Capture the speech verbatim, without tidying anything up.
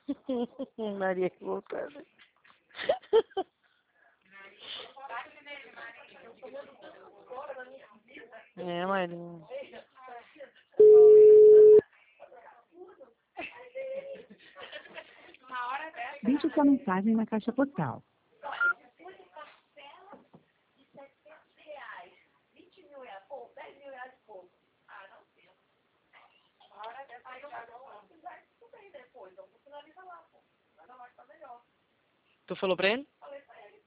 Maria revoltada. É, Maria. Deixe sua mensagem na caixa postal. Tu falou pra ele?